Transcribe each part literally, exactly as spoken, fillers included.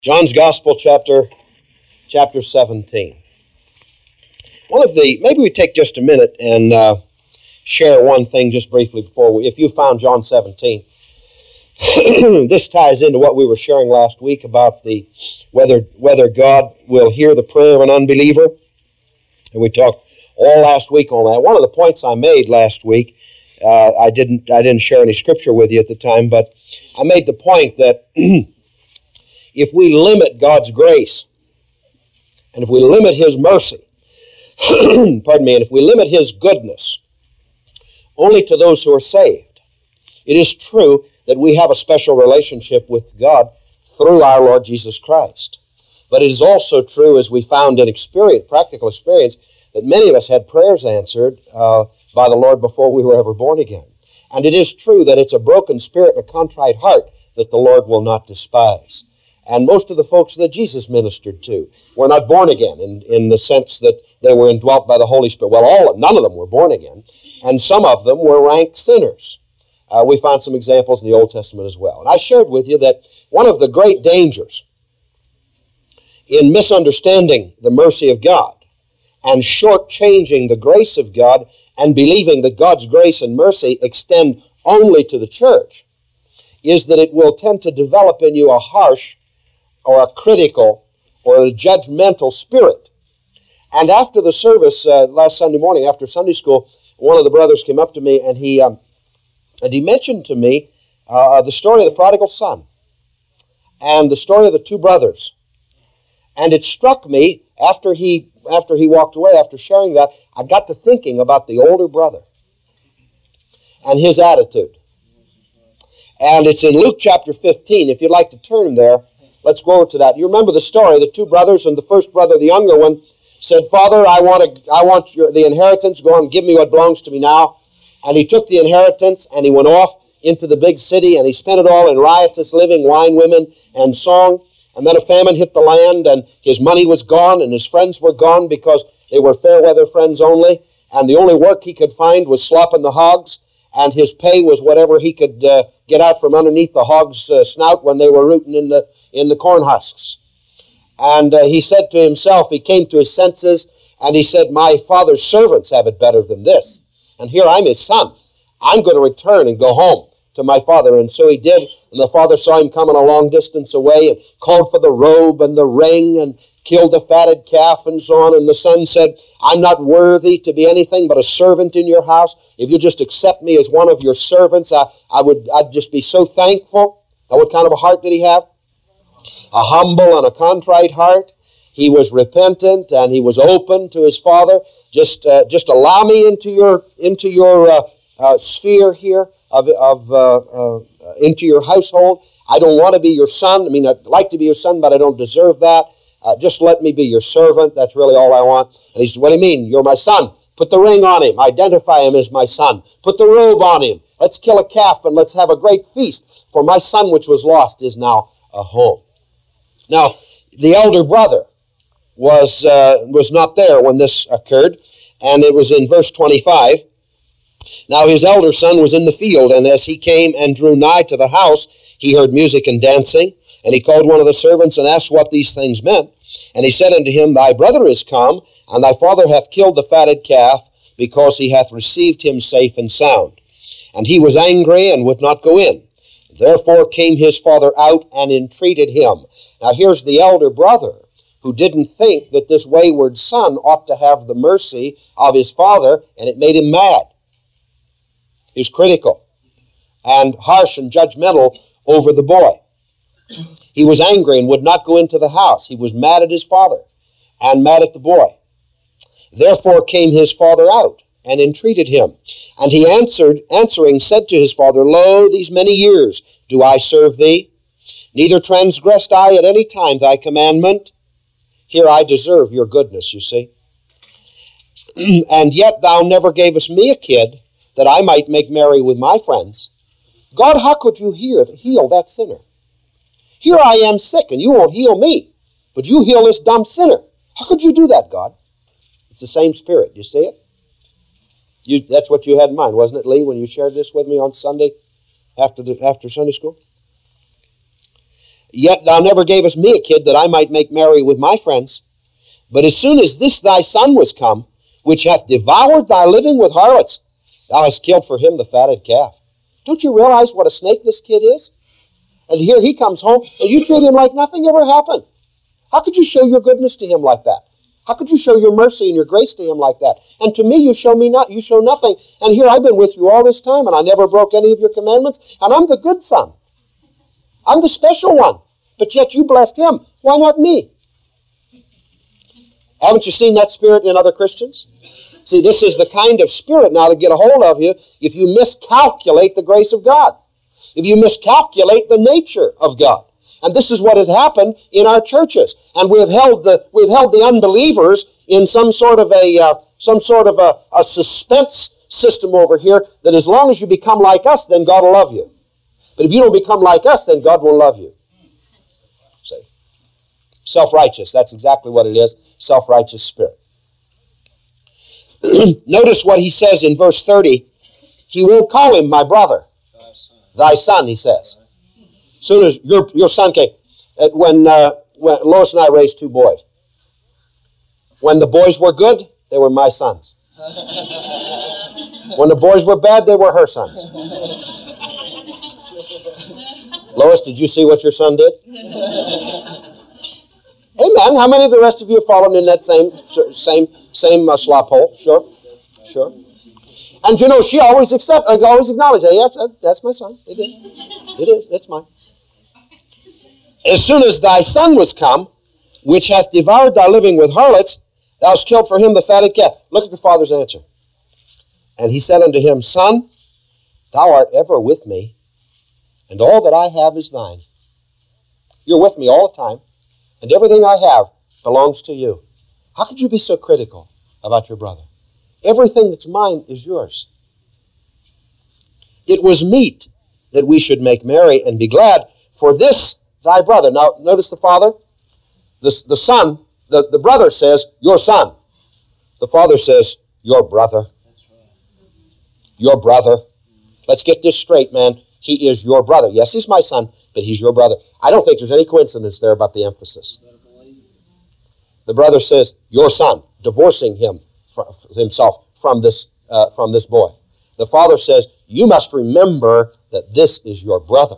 John's Gospel, chapter chapter seventeen. One of the, maybe we take just a minute and uh, share one thing just briefly before we, if you found John seventeen. This ties into what we were sharing last week about the whether whether God will hear the prayer of an unbeliever. And we talked all last week on that. One of the points I made last week, uh, I didn't I didn't share any scripture with you at the time, but I made the point that if we limit God's grace, and if we limit His mercy, pardon me, and if we limit His goodness only to those who are saved, it is true that we have a special relationship with God through our Lord Jesus Christ. But it is also true, as we found in experience, practical experience, that many of us had prayers answered uh, by the Lord before we were ever born again. And it is true that it's a broken spirit and a contrite heart that the Lord will not despise. And most of the folks that Jesus ministered to were not born again in, in the sense that they were indwelt by the Holy Spirit. Well, all none of them were born again, and some of them were rank sinners. Uh, we found some examples in the Old Testament as well. And I shared with you that one of the great dangers in misunderstanding the mercy of God and shortchanging the grace of God and believing that God's grace and mercy extend only to the church is that it will tend to develop in you a harsh or a critical or a judgmental spirit. And after the service uh, last Sunday morning, after Sunday school, one of the brothers came up to me and he um, and he mentioned to me uh, the story of the prodigal son and the story of the two brothers. And it struck me after he after he walked away, after sharing that, I got to thinking about the older brother and his attitude. And it's in Luke chapter fifteen. If you'd like to turn there, let's go over to that. You remember the story, the two brothers, and the first brother, the younger one, said, Father, I want to, I want your, the inheritance. Go on, give me what belongs to me now. And he took the inheritance, and he went off into the big city, and he spent it all in riotous living, wine, women, and song. And then a famine hit the land, and his money was gone, and his friends were gone because they were fair-weather friends only. And the only work he could find was slopping the hogs, and his pay was whatever he could uh, get out from underneath the hog's uh, snout when they were rooting in the in the corn husks. And uh, he said to himself, he came to his senses, and he said, my father's servants have it better than this. And here I'm his son. I'm going to return and go home to my father. And so he did. And the father saw him coming a long distance away and called for the robe and the ring and killed the fatted calf and so on. And the son said, I'm not worthy to be anything but a servant in your house. If you just accept me as one of your servants, I, I would, I'd just be so thankful. Now, what kind of a heart did he have? A humble and a contrite heart. He was repentant and he was open to his father. Just, uh, just allow me into your into your uh, uh, sphere here of of uh, uh, into your household. I don't want to be your son. I mean, I'd like to be your son, but I don't deserve that. Uh, just let me be your servant. That's really all I want. And he said, "What do you mean? You're my son. Put the ring on him. Identify him as my son. Put the robe on him. Let's kill a calf and let's have a great feast. For my son, which was lost, is now a home." Now, the elder brother was uh, was not there when this occurred, and it was in verse twenty-five. Now his elder son was in the field, and as he came and drew nigh to the house, he heard music and dancing, and he called one of the servants and asked what these things meant. And he said unto him, Thy brother is come, and thy father hath killed the fatted calf, because he hath received him safe and sound. And he was angry and would not go in. Therefore came his father out and entreated him. Now here's the elder brother, who didn't think that this wayward son ought to have the mercy of his father, and it made him mad. He was critical and harsh and judgmental over the boy. He was angry and would not go into the house. He was mad at his father and mad at the boy. Therefore came his father out and entreated him. And he answered, answering, said to his father, Lo, these many years do I serve thee, neither transgressed I at any time thy commandment. Here I deserve your goodness, you see. And yet thou never gavest me a kid that I might make merry with my friends. God, how could you hear, heal that sinner? Here I am sick and you won't heal me, but you heal this dumb sinner. How could you do that, God? It's the same spirit. You see it? You, that's what you had in mind, wasn't it, Lee, when you shared this with me on Sunday after, the, after Sunday school? Yet thou never gavest me a kid that I might make merry with my friends. But as soon as this thy son was come, which hath devoured thy living with harlots, thou hast killed for him the fatted calf. Don't you realize what a snake this kid is? And here he comes home, and you treat him like nothing ever happened. How could you show your goodness to him like that? How could you show your mercy and your grace to him like that? And to me, you show me not, you show nothing. And here I've been with you all this time, and I never broke any of your commandments, and I'm the good son. I'm the special one. But yet you blessed him. Why not me? Haven't you seen that spirit in other Christians? See, this is the kind of spirit now to get a hold of you if you miscalculate the grace of God. If you miscalculate the nature of God. And this is what has happened in our churches. And we've held the we've held the unbelievers in some sort of a uh, some sort of a, a suspense system over here that as long as you become like us, then God will love you. But if you don't become like us, then God won't love you. See? Self-righteous, that's exactly what it is. Self-righteous spirit. Notice what he says in verse thirty. He won't call him my brother. Thy son, Thy son he says. As soon as your, your son came, when, uh, when Lois and I raised two boys, when the boys were good, they were my sons. When the boys were bad, they were her sons. Lois, did you see what your son did? Amen. How many of the rest of you have fallen in that same same same uh, slop hole? Sure, sure. And you know, she always accept, I always acknowledge that. Yes, that's my son. It is. It is. It's mine. As soon as thy son was come, which hath devoured thy living with harlots, thou hast killed for him the fatted calf. Look at the father's answer. And he said unto him, Son, thou art ever with me, and all that I have is thine. You're with me all the time, and everything I have belongs to you. How could you be so critical about your brother? Everything that's mine is yours. It was meet that we should make merry and be glad, for this thy brother. Now, notice the father. The, the son, the, the brother says, your son. The father says, your brother. Your brother. Let's get this straight, man. He is your brother. Yes, he's my son, but he's your brother. I don't think there's any coincidence there about the emphasis. The brother says, your son, divorcing him from himself from this, uh, from this boy. The father says, you must remember that this is your brother.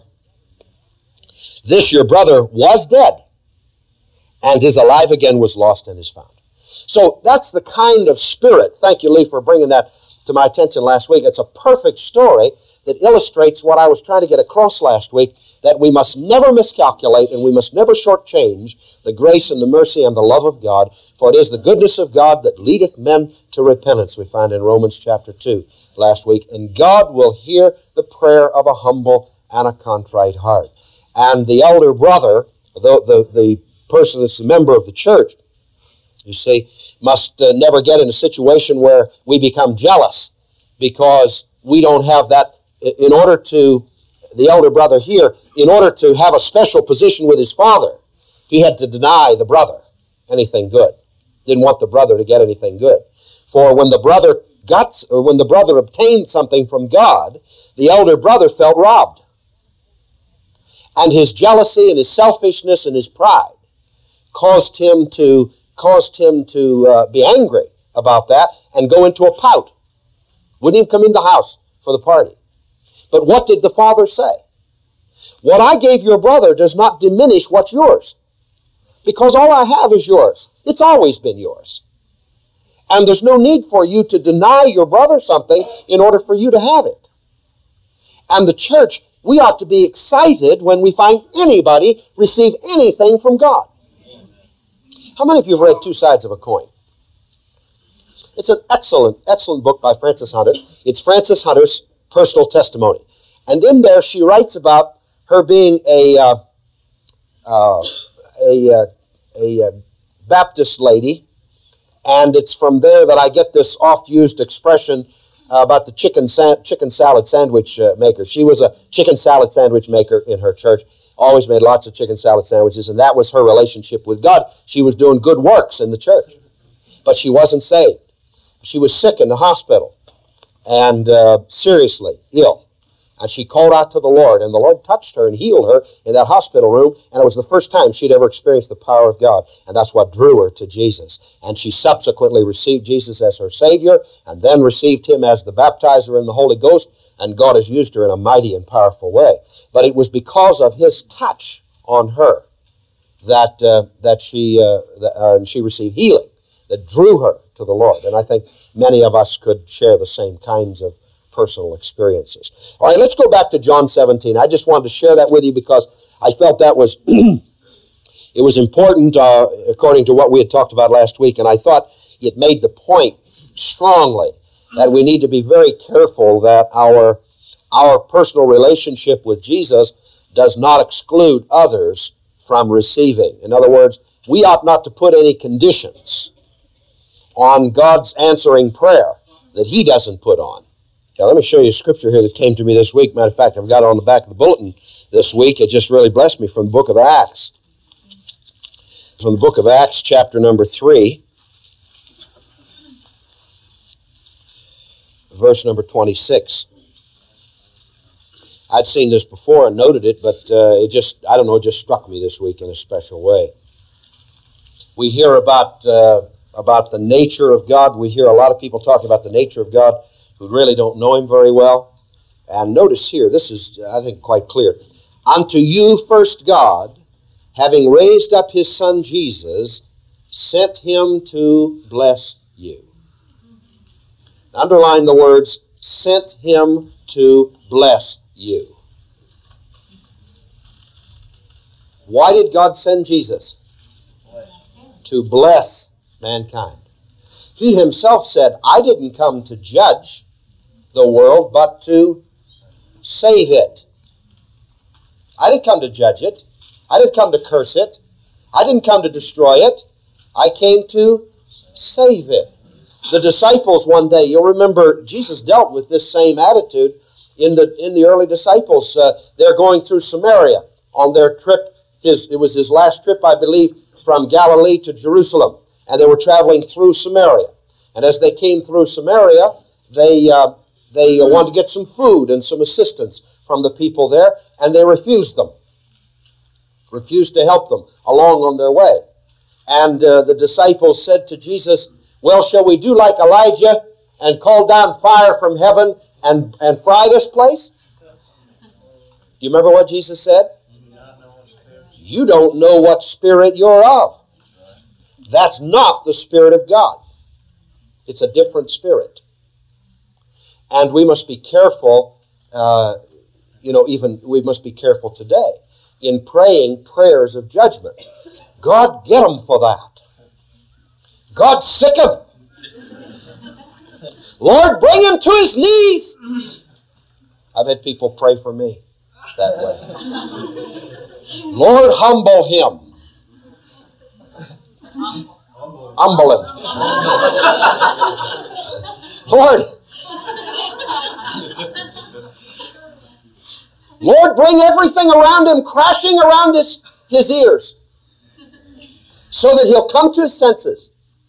This your brother was dead, and is alive again, was lost and is found. So that's the kind of spirit. Thank you, Lee, for bringing that to my attention last week. It's a perfect story that illustrates what I was trying to get across last week, that we must never miscalculate and we must never shortchange the grace and the mercy and the love of God, for it is the goodness of God that leadeth men to repentance, we find in Romans chapter two last week. And God will hear the prayer of a humble and a contrite heart. And the elder brother, the, the, the person that's a member of the church, you see, must uh, never get in a situation where we become jealous because we don't have that. In order to, the elder brother here, in order to have a special position with his father, he had to deny the brother anything good. Didn't want the brother to get anything good. For when the brother got, or when the brother obtained something from God, the elder brother felt robbed. And his jealousy and his selfishness and his pride caused him to caused him to uh, be angry about that and go into a pout. Wouldn't even come in the house for the party. But what did the father say? What I gave your brother does not diminish what's yours, because all I have is yours. It's always been yours. And there's no need for you to deny your brother something in order for you to have it. And the church, we ought to be excited when we find anybody receive anything from God. How many of you have read Two Sides of a Coin? It's an excellent, excellent book by Frances Hunter. It's Frances Hunter's personal testimony. And in there she writes about her being a, uh, uh, a, uh, a uh, Baptist lady. And it's from there that I get this oft-used expression uh, about the chicken, sa- chicken salad sandwich uh, maker. She was a chicken salad sandwich maker in her church. Always made lots of chicken salad sandwiches, and that was her relationship with God. She was doing good works in the church, but she wasn't saved. She was sick in the hospital and uh, seriously ill. And she called out to the Lord, and the Lord touched her and healed her in that hospital room, and it was the first time she'd ever experienced the power of God, and that's what drew her to Jesus. And she subsequently received Jesus as her Savior, and then received Him as the baptizer in the Holy Ghost, and God has used her in a mighty and powerful way. But it was because of His touch on her that uh, that she uh, that, uh, she received healing, that drew her to the Lord. And I think many of us could share the same kinds of personal experiences. All right, let's go back to John seventeen. I just wanted to share that with you because I felt that was it was important uh, according to what we had talked about last week, and I thought it made the point strongly that we need to be very careful that our our personal relationship with Jesus does not exclude others from receiving. In other words, we ought not to put any conditions on God's answering prayer that He doesn't put on. Now, let me show you a scripture here that came to me this week. Matter of fact, I've got it on the back of the bulletin this week. It just really blessed me, from the book of Acts. From the book of Acts, chapter number three, verse number twenty-six. I'd seen this before and noted it, but uh, it just, I don't know, it just struck me this week in a special way. We hear about, uh, about the nature of God. We hear a lot of people talking about the nature of God who really don't know Him very well. And notice here, this is, I think, quite clear. Unto you first God, having raised up His Son Jesus, sent Him to bless you. Underline the words, sent Him to bless you. Why did God send Jesus? To bless mankind. He Himself said, I didn't come to judge the world, but to save it. I didn't come to judge it. I didn't come to curse it. I didn't come to destroy it. I came to save it. The disciples one day, you'll remember Jesus dealt with this same attitude in the in the early disciples. Uh, they're going through Samaria on their trip. His, it was his last trip, I believe, from Galilee to Jerusalem. And they were traveling through Samaria. And as they came through Samaria, they, uh, they wanted to get some food and some assistance from the people there, and they refused them. Refused to help them along on their way. And uh, the disciples said to Jesus, well, shall we do like Elijah and call down fire from heaven and, and fry this place? Do you remember what Jesus said? You don't know what spirit you're of. That's not the Spirit of God. It's a different spirit. And we must be careful, uh, you know, even we must be careful today in praying prayers of judgment. God, get them for that. God, sick him. Lord, bring him to his knees. I've had people pray for me that way. Lord, humble him. Humble him. Lord, Lord, bring everything around him crashing around his, his ears so that he'll come to his senses.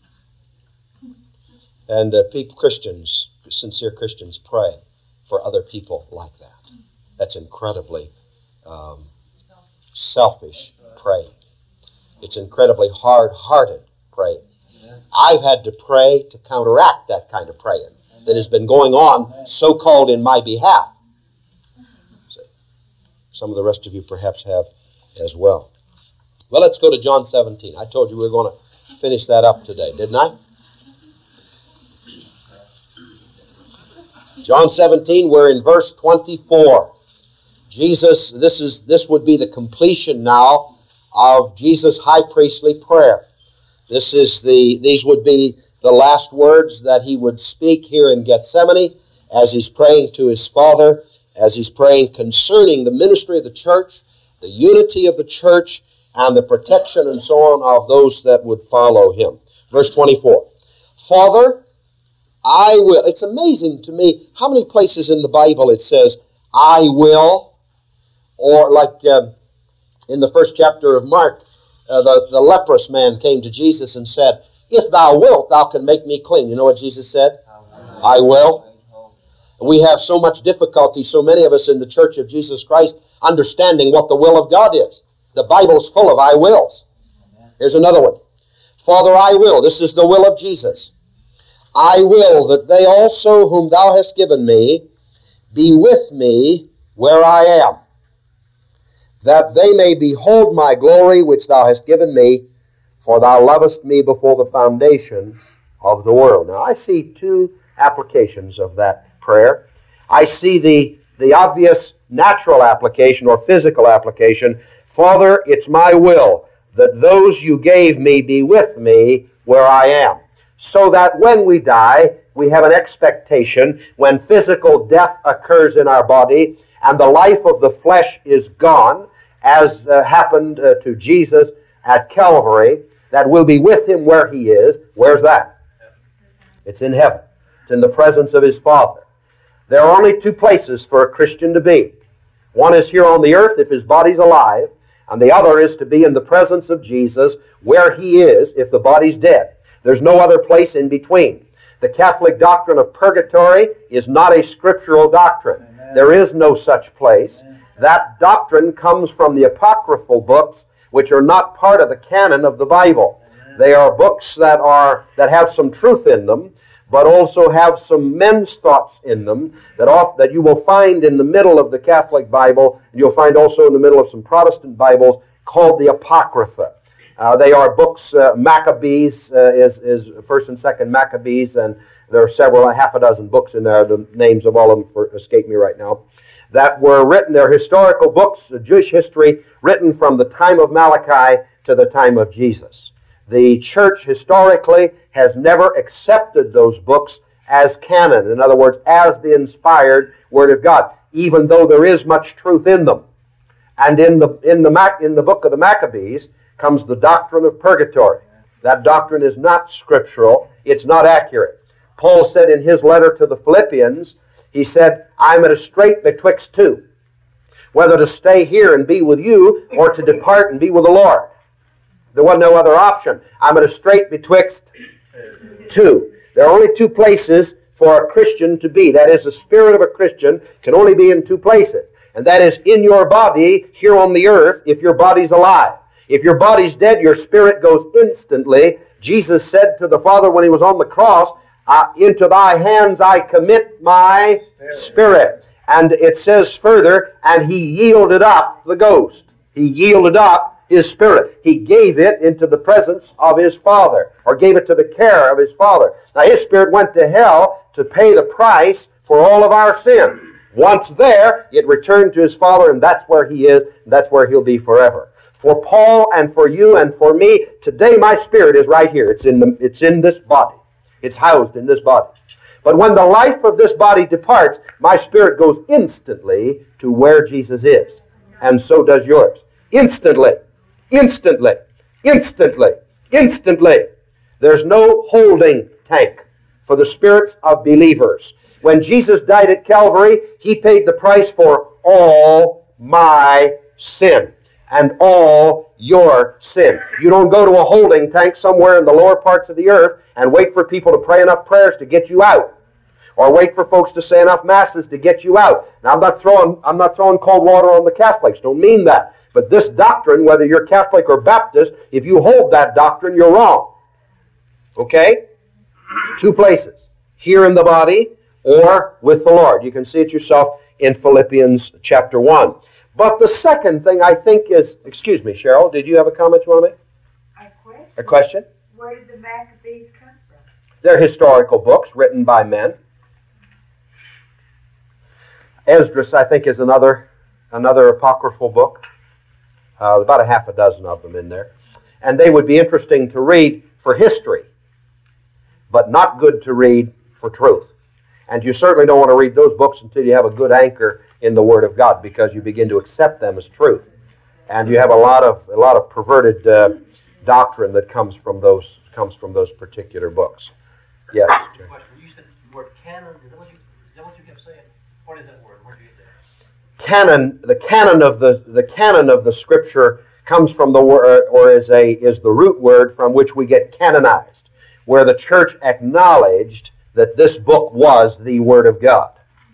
And uh, people, Christians, sincere Christians, pray for other people like that. That's incredibly um, selfish praying. It's incredibly hard-hearted praying. I've had to pray to counteract that kind of praying that has been going on, so-called in my behalf. See, some of the rest of you perhaps have as well. Well, let's go to John seventeen. I told you we were going to finish that up today, didn't I? John seventeen, we're in verse twenty-four. Jesus, this is this would be the completion now of Jesus' high priestly prayer. This is the these would be the last words that he would speak here in Gethsemane as he's praying to his Father, as he's praying concerning the ministry of the church, the unity of the church, and the protection and so on of those that would follow him. Verse twenty-four. Father, I will. It's amazing to me how many places in the Bible it says, I will, or like uh, in the first chapter of Mark, uh, the, the leprous man came to Jesus and said, if thou wilt, thou can make me clean. You know what Jesus said? I will. We have so much difficulty, so many of us in the Church of Jesus Christ, understanding what the will of God is. The Bible's full of I wills. Here's another one. Father, I will. This is the will of Jesus. I will that they also whom thou hast given me be with me where I am, that they may behold my glory which thou hast given me, for thou lovest me before the foundation of the world. Now I see two applications of that prayer. I see the, the obvious natural application or physical application. Father, it's my will that those you gave me be with me where I am, so that when we die, we have an expectation when physical death occurs in our body and the life of the flesh is gone, as uh, happened uh, to Jesus at Calvary, that we'll be with him where he is. Where's that? It's in heaven. It's in the presence of his Father. There are only two places for a Christian to be. One is here on the earth if his body's alive, and the other is to be in the presence of Jesus where he is if the body's dead. There's no other place in between. The Catholic doctrine of purgatory is not a scriptural doctrine. Amen. There is no such place. Amen. That doctrine comes from the apocryphal books, which are not part of the canon of the Bible. Amen. They are books that are that have some truth in them, but also have some men's thoughts in them that off, that you will find in the middle of the Catholic Bible, and you'll find also in the middle of some Protestant Bibles called the Apocrypha. Uh, they are books, uh, Maccabees uh, is, is First and Second Maccabees, and there are several, a half a dozen books in there. The names of all of them for, escape me right now. That were written, they're historical books, uh, Jewish history, written from the time of Malachi to the time of Jesus. The church historically has never accepted those books as canon. In other words, as the inspired Word of God, even though there is much truth in them. And in the, in the, Mac, in the book of the Maccabees comes the doctrine of purgatory. That doctrine is not scriptural. It's not accurate. Paul said in his letter to the Philippians, he said, I'm at a strait betwixt two, whether to stay here and be with you or to depart and be with the Lord. There was no other option. I'm at a strait betwixt two. There are only two places for a Christian to be. That is, the spirit of a Christian can only be in two places. And that is in your body here on the earth if your body's alive. If your body's dead, your spirit goes instantly. Jesus said to the Father when he was on the cross, uh, into thy hands I commit my spirit. And it says further, and he yielded up the ghost. He yielded up his spirit. He gave it into the presence of his Father, or gave it to the care of his Father. Now his spirit went to hell to pay the price for all of our sin. Once there, it returned to his Father, and that's where he is, and that's where he'll be forever. For Paul and for you and for me, today my spirit is right here. It's in the, it's in this body. It's housed in this body. But when the life of this body departs, my spirit goes instantly to where Jesus is. And so does yours. Instantly. Instantly. Instantly. Instantly. There's no holding tank for the spirits of believers. When Jesus died at Calvary, he paid the price for all my sin and all your sin. You don't go to a holding tank somewhere in the lower parts of the earth and wait for people to pray enough prayers to get you out, or wait for folks to say enough masses to get you out. Now, I'm not throwing I'm not throwing cold water on the Catholics. Don't mean that. But this doctrine, whether you're Catholic or Baptist, if you hold that doctrine, you're wrong. Okay? Two places. Here in the body or with the Lord. You can see it yourself in Philippians chapter one. But the second thing I think is, excuse me, Cheryl, did you have a comment you want to make? A question. A question? Where did the Maccabees come from? They're historical books written by men. Esdras, I think, is another, another apocryphal book. Uh, about a half a dozen of them in there. And they would be interesting to read for history, but not good to read for truth. And you certainly don't want to read those books until you have a good anchor in the Word of God, because you begin to accept them as truth. And you have a lot of a lot of perverted uh, doctrine that comes from those comes from those particular books. Yes. You said the word canon. Is that what you, is that what you kept saying? What is that word? Where do you get that? Canon. The canon of the the canon of the Scripture comes from the word, or is a is the root word from which we get canonized, where the church acknowledged that this book was the Word of God.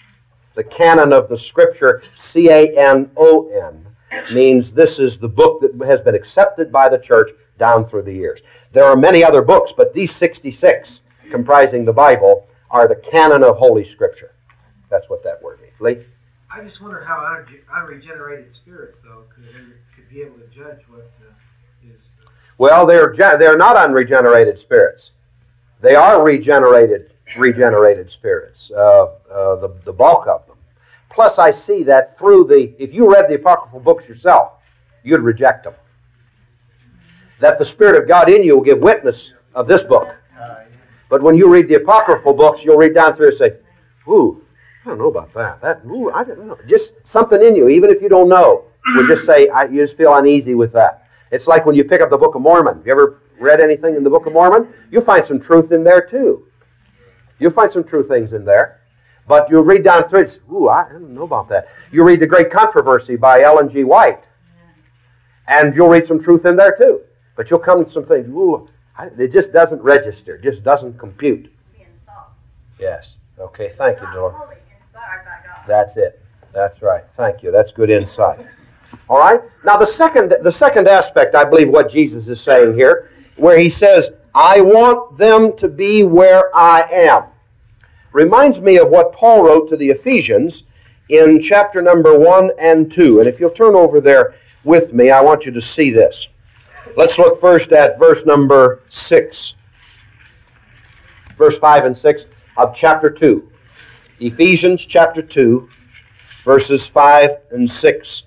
The canon of the Scripture, C A N O N, means this is the book that has been accepted by the church down through the years. There are many other books, but these sixty-six comprising the Bible are the canon of Holy Scripture. That's what that word means. Lee? I just wonder how unre- unregenerated spirits, though, could, could be able to judge what uh, is... Uh... Well, they're, they're not unregenerated spirits. They are regenerated regenerated spirits, uh, uh, the, the bulk of them. Plus, I see that through the... If you read the apocryphal books yourself, you'd reject them. That the Spirit of God in you will give witness of this book. But when you read the apocryphal books, you'll read down through and say, ooh, I don't know about that. That ooh, I don't know. Just something in you, even if you don't know, will just say, I, you just feel uneasy with that. It's like when you pick up the Book of Mormon. Have you ever read anything in the Book of Mormon? You'll find some truth in there too. You'll find some true things in there. But you'll read down through it and say, ooh, I don't know about that. You read The Great Controversy by Ellen G. White. And you'll read some truth in there too. But you'll come to some things, ooh, I, it just doesn't register, just doesn't compute. Yes. Okay, thank you, Dora. That's it. That's right. Thank you. That's good insight. All right? Now, the second, the second aspect, I believe, what Jesus is saying here, where he says, I want them to be where I am, reminds me of what Paul wrote to the Ephesians in chapter number one and two. And if you'll turn over there with me, I want you to see this. Let's look first at verse number six. Verse five and six of chapter two. Ephesians chapter two, verses five and six.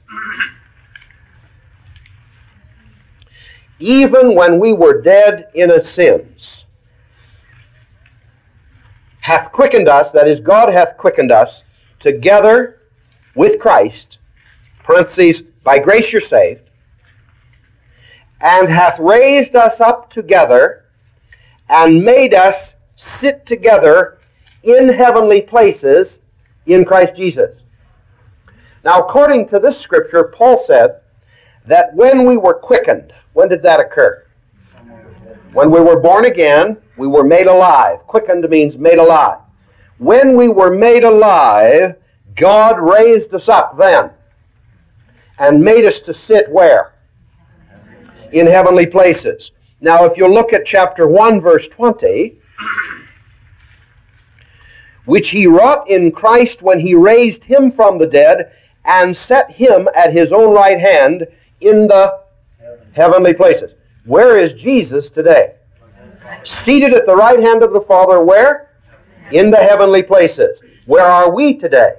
Even when we were dead in our sins, hath quickened us, that is, God hath quickened us, together with Christ, parentheses, by grace you're saved, and hath raised us up together, and made us sit together in heavenly places in Christ Jesus. Now, according to this scripture, Paul said that when we were quickened, when did that occur? When we were born again, we were made alive. Quickened means made alive. When we were made alive, God raised us up then and made us to sit where? In heavenly places. Now, if you look at chapter one, verse twenty, which he wrought in Christ when he raised him from the dead and set him at his own right hand in the heavenly places. Where is Jesus today? Seated at the right hand of the Father, where? In the heavenly places. Where are we today?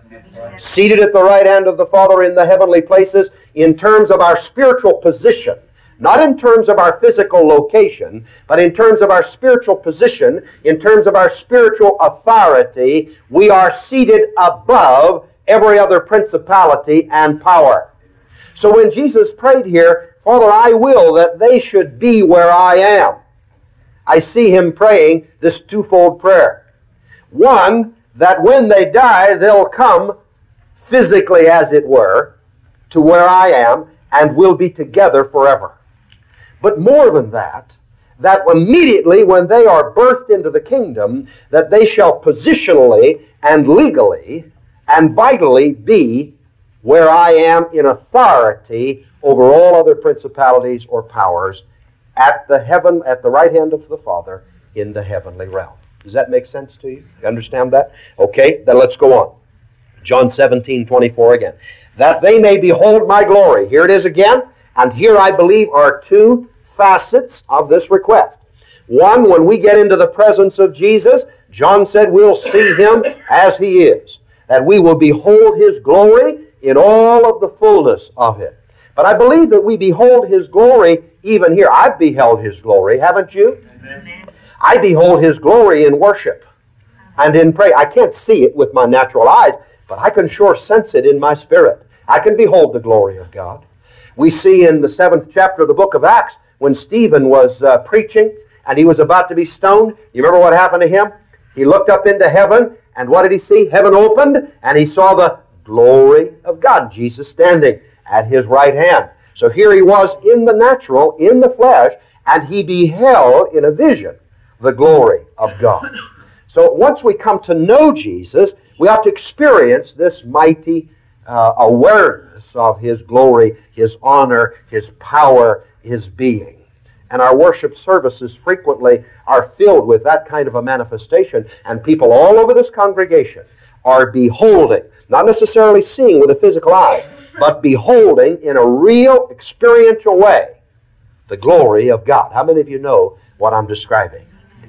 Seated at the right hand of the Father in the heavenly places in terms of our spiritual position. Not in terms of our physical location, but in terms of our spiritual position, in terms of our spiritual authority, we are seated above every other principality and power. So when Jesus prayed here, Father, I will that they should be where I am, I see him praying this twofold prayer. One, that when they die, they'll come physically, as it were, to where I am, and we'll be together forever. But more than that, that immediately when they are birthed into the kingdom, that they shall positionally and legally and vitally be where I am in authority over all other principalities or powers at the heaven, at the right hand of the Father in the heavenly realm. Does that make sense to you? You understand that? Okay, then let's go on. John seventeen, twenty-four again. That they may behold my glory. Here it is again. And here I believe are two facets of this request. One, when we get into the presence of Jesus, John said we'll see him as he is. That we will behold his glory in all of the fullness of it. But I believe that we behold his glory even here. I've beheld his glory, haven't you? Amen. I behold his glory in worship and in prayer. I can't see it with my natural eyes, but I can sure sense it in my spirit. I can behold the glory of God. We see in the seventh chapter of the book of Acts when Stephen was uh, preaching and he was about to be stoned. You remember what happened to him? He looked up into heaven, and what did he see? Heaven opened, and he saw the glory of God, Jesus standing at his right hand. So here he was in the natural, in the flesh, and he beheld in a vision the glory of God. So once we come to know Jesus, we ought to experience this mighty uh, awareness of His glory, His honor, His power, His being. And our worship services frequently are filled with that kind of a manifestation, and people all over this congregation are beholding, not necessarily seeing with the physical eyes, but beholding in a real experiential way the glory of God. How many of you know what I'm describing?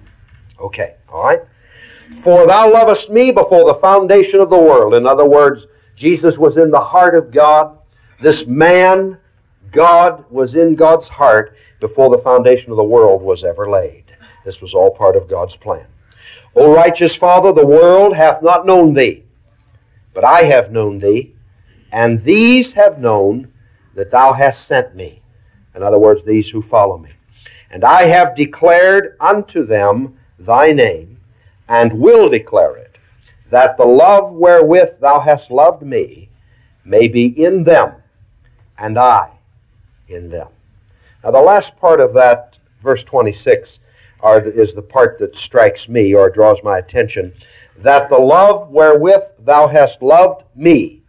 Okay, all right. For thou lovest me before the foundation of the world. In other words, Jesus was in the heart of God. This man, God, was in God's heart before the foundation of the world was ever laid. This was all part of God's plan. O righteous Father, the world hath not known thee, but I have known thee, and these have known that thou hast sent me. In other words, these who follow me. And I have declared unto them thy name, and will declare it, that the love wherewith thou hast loved me may be in them, and I in them. Now the last part of that, verse twenty-six, are the, is the part that strikes me or draws my attention, that the love wherewith thou hast loved me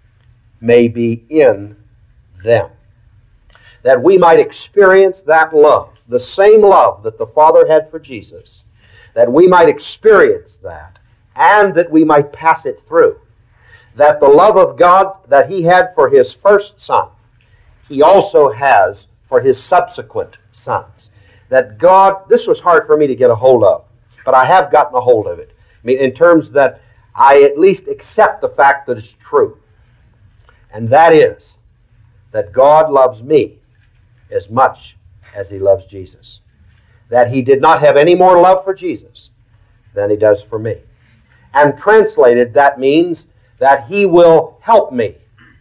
may be in them. That we might experience that love, the same love that the Father had for Jesus, that we might experience that, and that we might pass it through. That the love of God that He had for His first Son, He also has for His subsequent sons. That God, this was hard for me to get a hold of, but I have gotten a hold of it. I mean, in terms that I at least accept the fact that it's true. And that is that God loves me as much as He loves Jesus. That He did not have any more love for Jesus than He does for me. And translated, that means that He will help me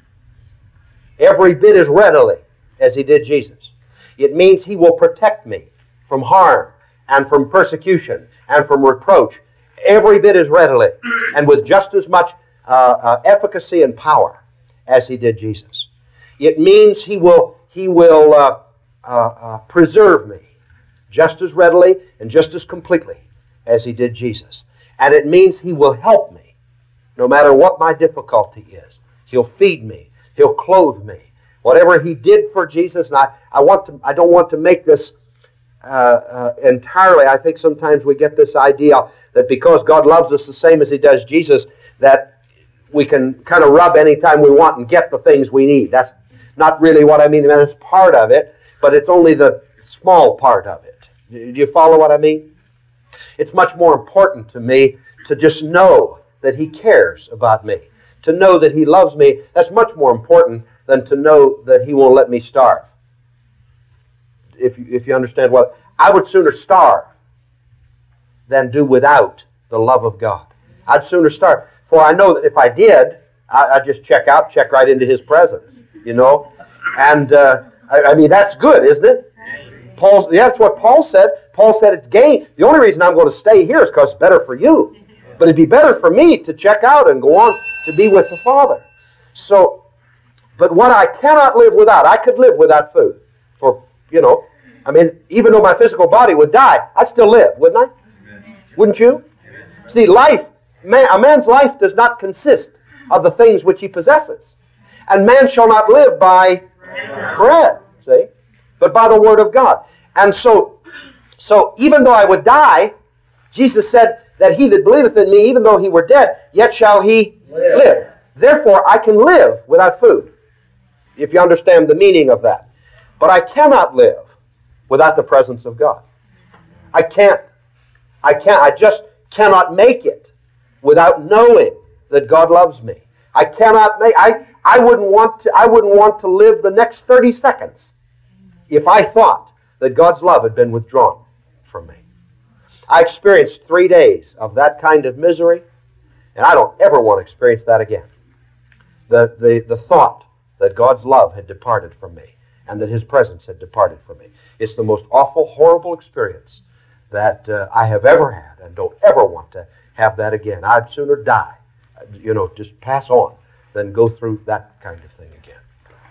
every bit as readily as He did Jesus. It means He will protect me from harm and from persecution and from reproach every bit as readily and with just as much uh, uh, efficacy and power as He did Jesus. It means He will, he will uh, uh, uh, preserve me just as readily and just as completely as He did Jesus. And it means He will help me no matter what my difficulty is. He'll feed me. He'll clothe me. Whatever He did for Jesus, and I, I, want to, I don't want to make this uh, uh, entirely. I think sometimes we get this idea that because God loves us the same as He does Jesus, that we can kind of rub anytime we want and get the things we need. That's not really what I mean. I mean, that's part of it, but it's only the small part of it. Do you follow what I mean? It's much more important to me to just know that He cares about me, to know that He loves me. That's much more important than to know that He won't let me starve. If you, if you understand what, I would sooner starve than do without the love of God. I'd sooner starve. For I know that if I did, I, I'd just check out, check right into His presence, you know. And, uh, I, I mean, that's good, isn't it? Paul's, yeah, that's what Paul said. Paul said it's gain. The only reason I'm going to stay here is because it's better for you. But it'd be better for me to check out and go on to be with the Father. So, but what I cannot live without, I could live without food. For, you know, I mean, even though my physical body would die, I'd still live, wouldn't I? Amen. Wouldn't you? Amen. See, life, man, a man's life does not consist of the things which he possesses. And man shall not live by bread, bread see, but by the word of God. And so, so even though I would die, Jesus said that he that believeth in me, even though he were dead, yet shall he live. live. Therefore, I can live without food, if you understand the meaning of that. But I cannot live without the presence of God. I can't. I can't. I just cannot make it without knowing that God loves me. I cannot make. I. I wouldn't want to. I wouldn't want to live the next thirty seconds if I thought that God's love had been withdrawn from me. I experienced three days of that kind of misery, and I don't ever want to experience that again. The the the thought that God's love had departed from me, and that His presence had departed from me. It's the most awful, horrible experience that uh, I have ever had, and don't ever want to have that again. I'd sooner die, you know, just pass on, than go through that kind of thing again.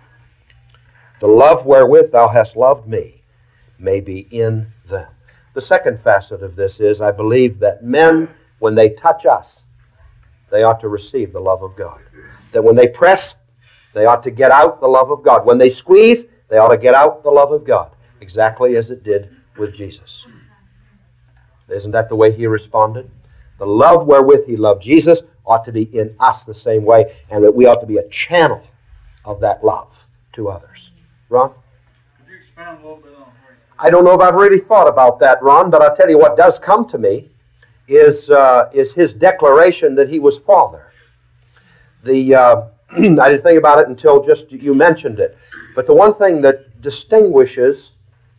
The love wherewith thou hast loved me may be in them. The second facet of this is, I believe that men when they touch us, they ought to receive the love of God. That when they press, they ought to get out the love of God. When they squeeze, they ought to get out the love of God, exactly as it did with Jesus. Isn't that the way he responded? The love wherewith he loved Jesus ought to be in us the same way, and that we ought to be a channel of that love to others. Ron? Could you expound a little bit on where I don't know if I've really thought about that, Ron, but I'll tell you what does come to me is uh, is his declaration that he was Father. The uh, I didn't think about it until just you mentioned it. But the one thing that distinguishes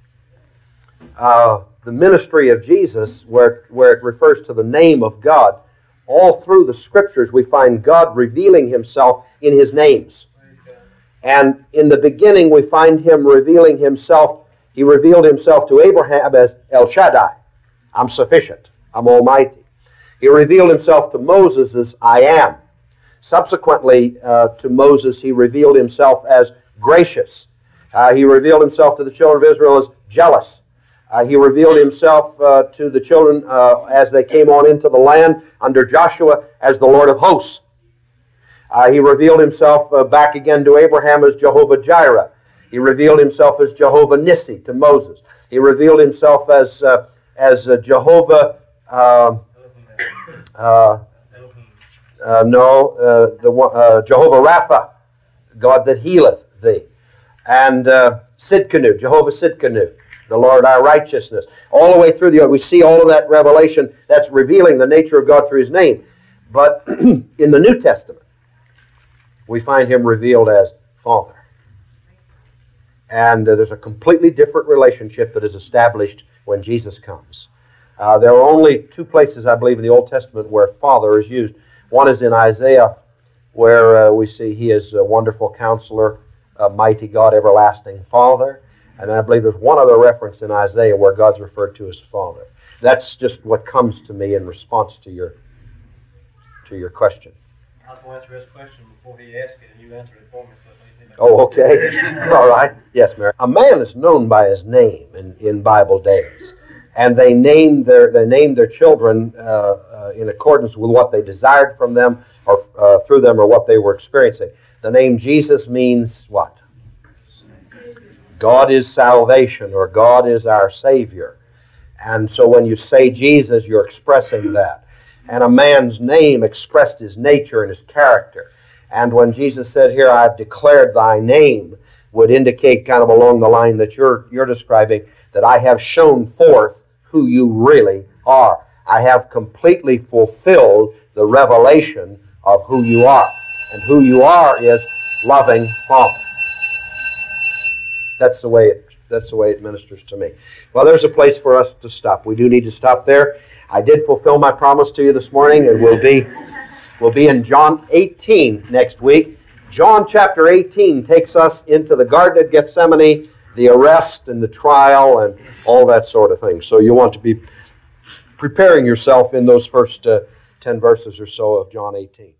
uh, the ministry of Jesus, where, where it refers to the name of God, all through the Scriptures we find God revealing himself in his names. And in the beginning we find him revealing himself, he revealed himself to Abraham as El Shaddai. I'm sufficient. I'm almighty. He revealed himself to Moses as I am. Subsequently uh, to Moses, he revealed himself as gracious. Uh, he revealed himself to the children of Israel as jealous. Uh, he revealed himself uh, to the children uh, as they came on into the land under Joshua as the Lord of hosts. Uh, he revealed himself uh, back again to Abraham as Jehovah Jireh. He revealed himself as Jehovah Nissi to Moses. He revealed himself as uh, as uh, Jehovah. Uh, uh, uh, no, uh, the one, uh, Jehovah Rapha, God that healeth thee, and uh, Sidkenu, Jehovah Sidkenu, the Lord our righteousness. All the way through the we see all of that revelation that's revealing the nature of God through his name. But in the New Testament, we find him revealed as Father. And uh, there's a completely different relationship that is established when Jesus comes. Uh, there are only two places, I believe, in the Old Testament where Father is used. One is in Isaiah, where uh, we see he is a wonderful counselor, a mighty God, everlasting Father. And then I believe there's one other reference in Isaiah where God's referred to as Father. That's just what comes to me in response to your to your question. I was going to answer his question before he asked it, and you answered it for me. So it Oh, okay. All right. Yes, Mary. A man is known by his name in, in Bible days. And they named their they named their children uh, uh, in accordance with what they desired from them or uh, through them or what they were experiencing. The name Jesus means what? God is salvation, or God is our Savior. And so when you say Jesus, you're expressing that. And a man's name expressed his nature and his character. And when Jesus said here, I've declared thy name, would indicate kind of along the line that you're you're describing, that I have shown forth who you really are. I have completely fulfilled the revelation of who you are. And who you are is loving Father. That's the way it that's the way it ministers to me. Well, there's a place for us to stop. We do need to stop there. I did fulfill my promise to you this morning, and we'll be we'll be in John eighteen next week. John chapter eighteen takes us into the Garden of Gethsemane, the arrest and the trial and all that sort of thing. So you want to be preparing yourself in those first uh, ten verses or so of John eighteen.